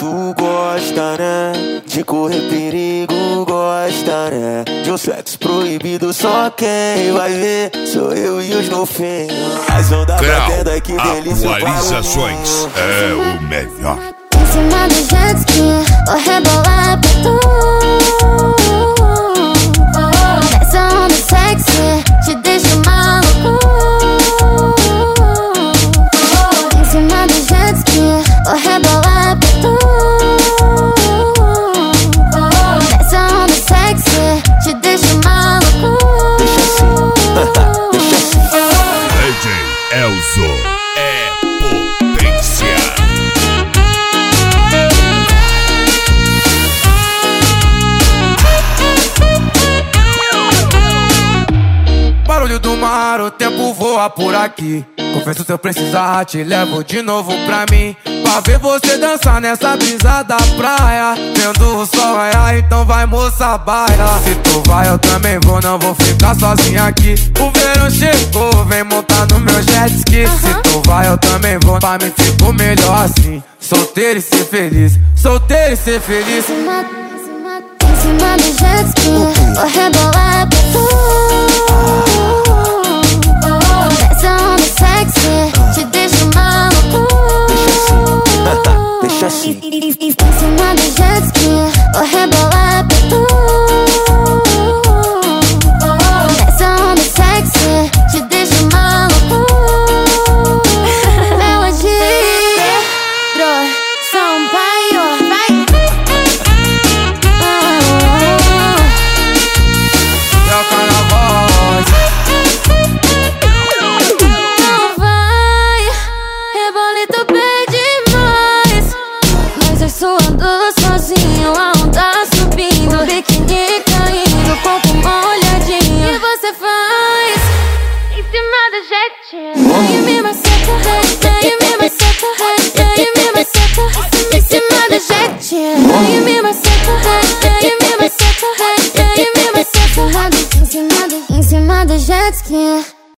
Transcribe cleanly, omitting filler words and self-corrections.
Tu gosta, né? De correr perigo, gosta, né? De um sexo proibido, só quem vai ver sou eu e os golfinhos. As ondas batendo aqui, delícia. Atualizações é o melhor. Em cima do jet ski, vou rebolar pra tu. Nessa onda sexy, te deixo maluco. Em cima do jet ski, vou rebolar pra tu. Nessa onda sexy, te deixo maluco. Deixa assim, deixa assim. DJ Elzo é potência. Barulho do mar, o tempo voa por aqui. Confesso, se eu precisar, te levo de novo pra mim. Pra ver você dançar nessa brisa da praia. Vendo o sol raiar, então vai, moça, baila. Se tu vai, eu também vou, não vou ficar sozinha aqui. O verão chegou, vem montar no meu jet ski. Se tu vai, eu também vou, pra mim fico melhor assim. Solteiro e ser feliz, solteiro e ser feliz. Em cima do jet ski, vou rebolar pra tu. Nessa onda sexy, te deixo maluco. Deixa assim. Em cima do jet ski, vou rebolar pra tu. Nessa onda sexy, te deixo maluco. Melodia, Sampaio, vai. É o carnaval. Não vai, rebolito bem demais. Mas eu suando sozinho, a onda subindo, biquíni caindo, corpo molhadinho. E você faz em cima do jetinho. E me maceta, e me maceta, e me maceta. Em cima do jetinho. E me maceta, e me maceta, e me maceta. Em cima do jet ski.